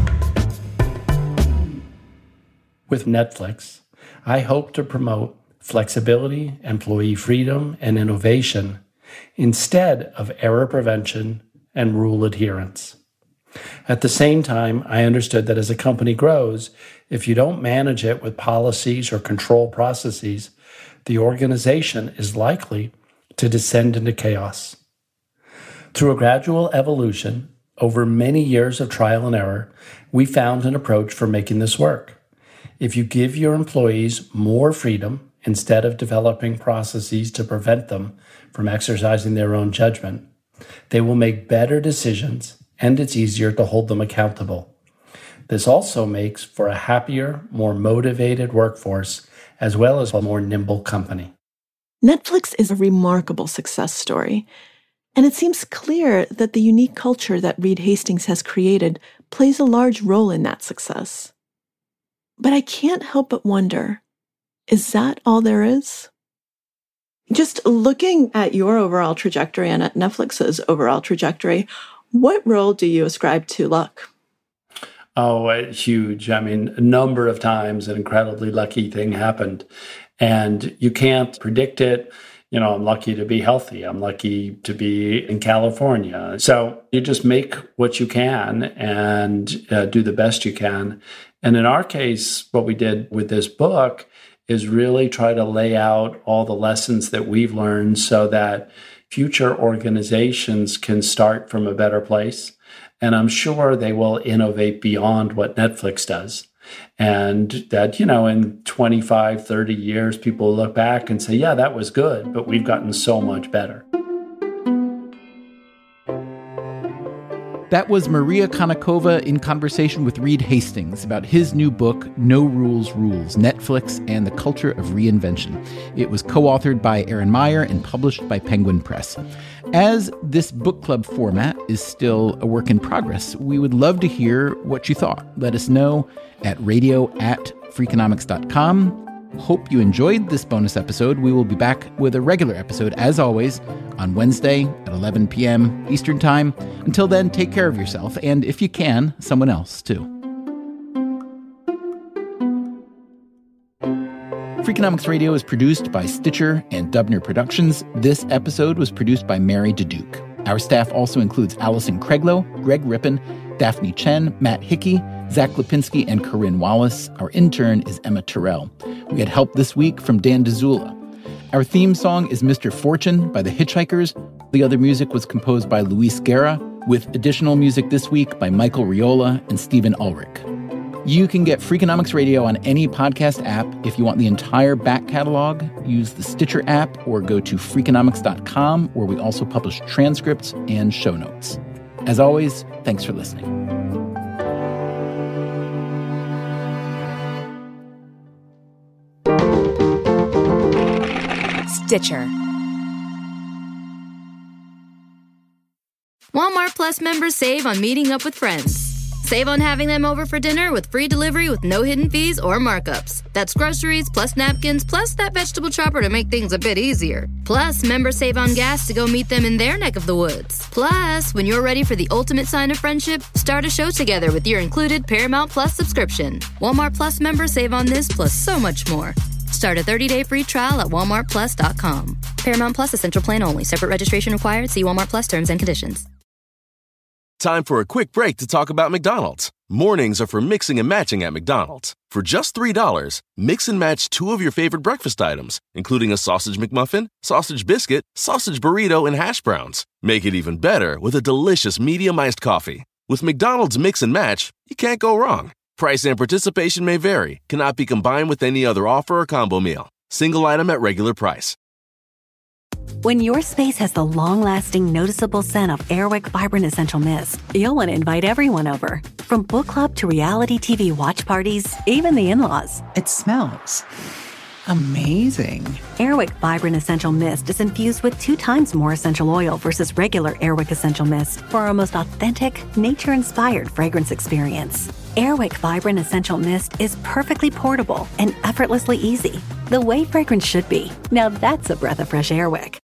With Netflix, I hope to promote flexibility, employee freedom, and innovation instead of error prevention and rule adherence. At the same time, I understood that as a company grows, if you don't manage it with policies or control processes, the organization is likely to descend into chaos. Through a gradual evolution, over many years of trial and error, we found an approach for making this work. If you give your employees more freedom instead of developing processes to prevent them from exercising their own judgment, they will make better decisions, and it's easier to hold them accountable. This also makes for a happier, more motivated workforce, as well as a more nimble company. Netflix is a remarkable success story, and it seems clear that the unique culture that Reed Hastings has created plays a large role in that success. But I can't help but wonder, is that all there is? Just looking at your overall trajectory and at Netflix's overall trajectory, what role do you ascribe to luck? Oh, huge. I mean, a number of times an incredibly lucky thing happened, and you can't predict it. You know, I'm lucky to be healthy. I'm lucky to be in California. So you just make what you can and uh, do the best you can. And in our case, what we did with this book is really try to lay out all the lessons that we've learned so that future organizations can start from a better place. And I'm sure they will innovate beyond what Netflix does. And that, you know, in twenty-five, thirty years, people will look back and say, yeah, that was good, but we've gotten so much better. That was Maria Konnikova in conversation with Reed Hastings about his new book, No Rules Rules, Netflix and the Culture of Reinvention. It was co-authored by Erin Meyer and published by Penguin Press. As this book club format is still a work in progress, we would love to hear what you thought. Let us know at radio at freakonomics dot com. Hope you enjoyed this bonus episode. We will be back with a regular episode, as always, on Wednesday at eleven p.m. Eastern Time. Until then, take care of yourself, and if you can, someone else, too. Freakonomics Radio is produced by Stitcher and Dubner Productions. This episode was produced by Mary DeDuke. Our staff also includes Allison Craiglow, Greg Rippin, Daphne Chen, Matt Hickey, Zach Lipinski, and Corinne Wallace. Our intern is Emma Terrell. We had help this week from Dan DeZula. Our theme song is Mister Fortune by The Hitchhikers. The other music was composed by Luis Guerra, with additional music this week by Michael Riola and Stephen Ulrich. You can get Freakonomics Radio on any podcast app. If you want the entire back catalog, use the Stitcher app or go to freakonomics dot com, where we also publish transcripts and show notes. As always, thanks for listening. Stitcher. Walmart Plus members save on meeting up with friends. Save on having them over for dinner with free delivery with no hidden fees or markups. That's groceries, plus napkins, plus that vegetable chopper to make things a bit easier. Plus, members save on gas to go meet them in their neck of the woods. Plus, when you're ready for the ultimate sign of friendship, start a show together with your included Paramount Plus subscription. Walmart Plus members save on this plus so much more. Start a thirty-day free trial at walmart plus dot com. Paramount Plus Essential Plan only. Separate registration required. See Walmart Plus terms and conditions. Time for a quick break to talk about McDonald's. Mornings are for mixing and matching at McDonald's. For just three dollars, mix and match two of your favorite breakfast items, including a sausage McMuffin, sausage biscuit, sausage burrito, and hash browns. Make it even better with a delicious medium iced coffee. With McDonald's Mix and Match, you can't go wrong. Price and participation may vary. Cannot be combined with any other offer or combo meal. Single item at regular price. When your space has the long-lasting, noticeable scent of Airwick Vibrant Essential Mist, you'll want to invite everyone over. From book club to reality T V watch parties, even the in-laws. It smells amazing. Airwick Vibrant Essential Mist is infused with two times more essential oil versus regular Airwick Essential Mist for our most authentic, nature-inspired fragrance experience. Airwick Vibrant Essential Mist is perfectly portable and effortlessly easy. The way fragrance should be. Now that's a breath of fresh Airwick.